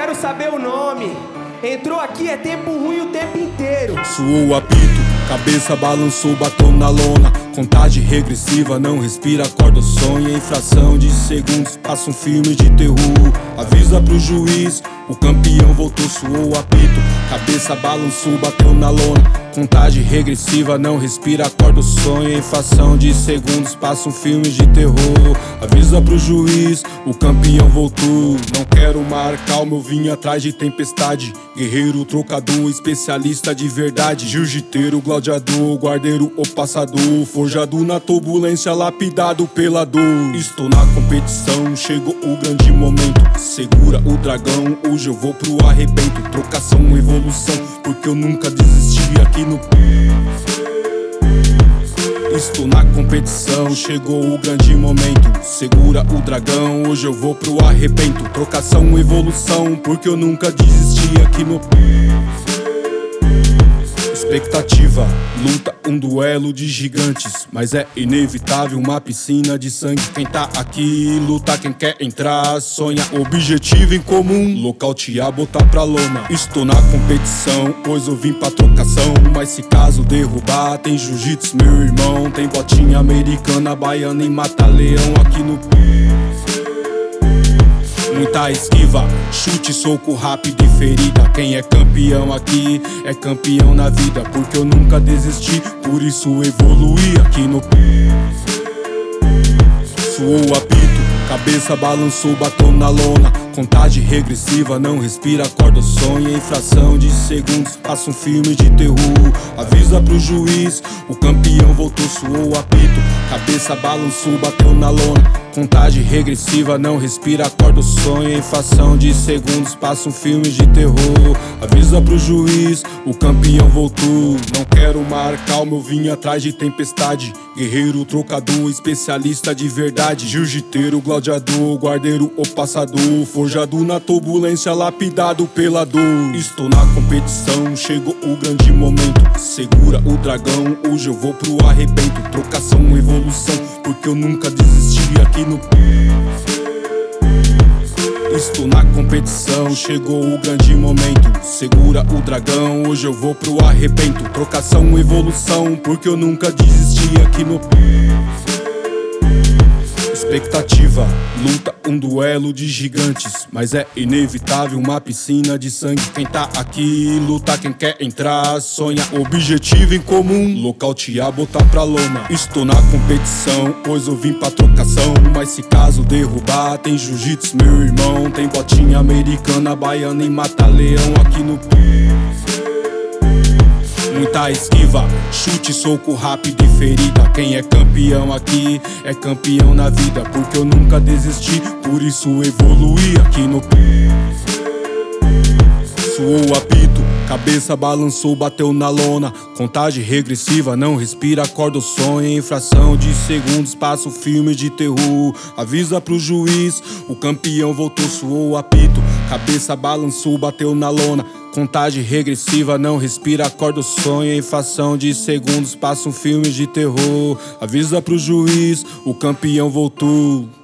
quero saber o nome. Entrou aqui é tempo ruim o tempo inteiro. Suou o apito, cabeça balançou, bateu na lona. Contagem regressiva, não respira, acorda o sonho. Em fração de segundos passa um filme de terror. Avisa pro juiz, o campeão voltou, suou o apito. Cabeça balançou, bateu na lona. Contagem regressiva, não respira, acorda o sonho. Em fração de segundos passa um filme de terror. Avisa pro juiz, o campeão voltou. Não quero mar, calma, eu vim atrás de tempestade. Guerreiro, trocador, especialista de verdade. Jiu-jiteiro, gladiador, guardeiro ou passador. Forjado na turbulência, lapidado pela dor. Estou na competição, chegou o grande momento. Segura o dragão, hoje eu vou pro arrebento. Trocação, evolução, porque eu nunca desisti aqui no piso. Estou na competição, chegou o grande momento. Segura o dragão, hoje eu vou pro arrebento. Trocação, evolução, porque eu nunca desisti aqui no piso. Expectativa, luta, um duelo de gigantes. Mas é inevitável uma piscina de sangue. Quem tá aqui luta, quem quer entrar sonha. Objetivo em comum, nocautear, botar pra lona. Estou na competição, pois eu vim pra trocação. Mas se caso derrubar, tem jiu-jitsu, meu irmão. Tem botinha americana, baiana e mata-leão aqui no piso. Muita esquiva, chute, soco rápido e ferida. Quem é campeão aqui é campeão na vida. Porque eu nunca desisti, por isso evoluí aqui no piso. Suou o apito, cabeça balançou, bateu na lona. Contagem regressiva, não respira, acorda o sonho. Em fração de segundos passa um filme de terror. Avisa pro juiz, o campeão voltou, suou o apito. Cabeça balançou, bateu na lona. Contagem regressiva, não respira, acorda o sonho. Em fração de segundos passa um filme de terror. Avisa pro juiz, o campeão voltou. Não quero mar, calma, eu vim atrás de tempestade. Guerreiro, trocador, especialista de verdade. Jiu-jiteiro, gladiador, guardeiro ou passador. Forjado na turbulência, lapidado pela dor. Estou na competição, chegou o grande momento. Segura o dragão, hoje eu vou pro arrebento. Trocação, evolução, porque eu nunca desisti aqui no piso. Estou na competição, chegou o grande momento. Segura o dragão, hoje eu vou pro arrebento. Trocação, evolução, porque eu nunca desisti aqui no piso. Expectativa, luta, um duelo de gigantes. Mas é inevitável uma piscina de sangue. Quem tá aqui luta, quem quer entrar sonha. Objetivo em comum, nocautear, botar pra lona. Estou na competição, pois eu vim pra trocação. Mas se caso derrubar, tem jiu-jitsu, meu irmão. Tem botinha americana, baiana e mata-leão aqui no piso. Muita esquiva, chute, soco rápido e ferida. Quem é campeão aqui é campeão na vida. Porque eu nunca desisti, por isso evoluí aqui no piso. Suou o apito, cabeça balançou, bateu na lona. Contagem regressiva, não respira, acorda o sonho. Em fração de segundos passa um filme de terror. Avisa pro juiz, o campeão voltou, suou o apito. Cabeça balançou, bateu na lona. Contagem regressiva, não respira, acorda o sonho. Em fração de segundos passa um filme de terror. Avisa pro juiz, o campeão voltou.